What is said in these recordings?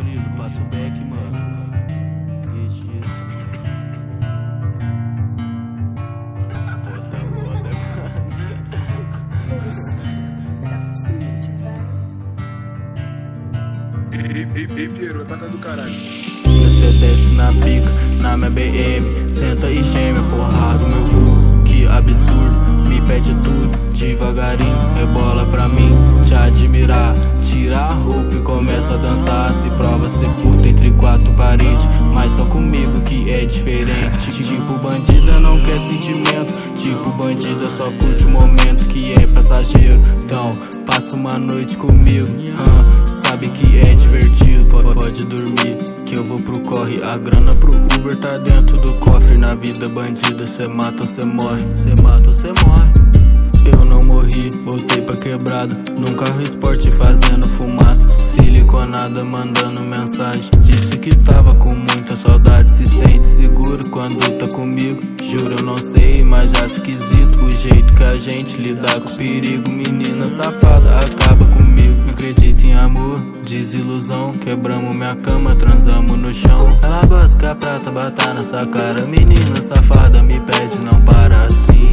Murilo, passa o back, mano. Deixa isso. Bota roda, Ei, Piero, é patada do caralho. Você desce na pica, na minha BM, senta e geme, porrada, meu vulgo, que absurdo. Me pede tudo, devagarinho, rebola pra mim, te admirar. Tira a roupa e começa a dançar. Se prova ser puta entre quatro paredes, mas só comigo que é diferente. Tipo bandida não quer sentimento, tipo bandida só curte o momento que é passageiro. Então passa uma noite comigo, sabe que é divertido. Pode dormir que eu vou pro corre, a grana pro Uber tá dentro do cofre. Na vida bandida cê mata ou cê morre, cê mata ou cê morre. Eu não morri, voltei pra quebrada, num carro esporte fazendo fumaça, siliconada mandando mensagem. Disse que tava com muita saudade, se sente seguro quando tá comigo. Juro eu não sei, mas já esquisito o jeito que a gente lida com perigo. Menina safada acaba comigo, não acredito em amor, desilusão. Quebramos minha cama, transamos no chão. Ela gosta que a prata bata nessa cara, menina safada me pede não para assim.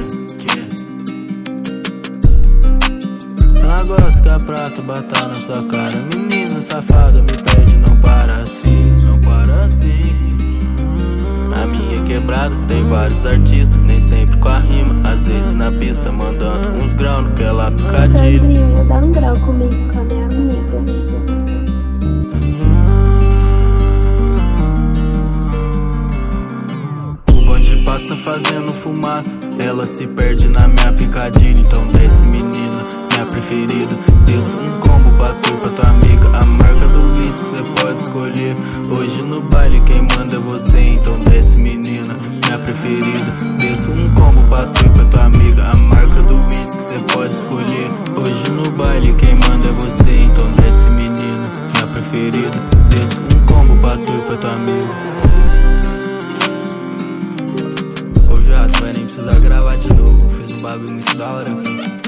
Ela gosta que a prata bata na sua cara, menina safada me pede não para assim, não para assim. A minha quebrada tem vários artistas, nem sempre com a rima, às vezes na pista mandando uns graus naquela picadilha. Sandrinha, dá um grau comigo, com a minha amiga. O bonde passa fazendo fumaça, ela se perde na minha picadilha. Então desce menina, minha preferida, desço um combo pra tu, pra tua amiga. A marca do whisky cê pode escolher, hoje no baile quem manda é você. Então desce menina, minha preferida, desço um combo pra tu, pra tua amiga. A marca do whisky cê pode escolher, hoje no baile quem manda é você. Então desce menina, minha preferida, desço um combo pra tu, pra tua amiga. Ô viado, vai nem precisar gravar de novo, fiz um bagulho muito da hora aqui.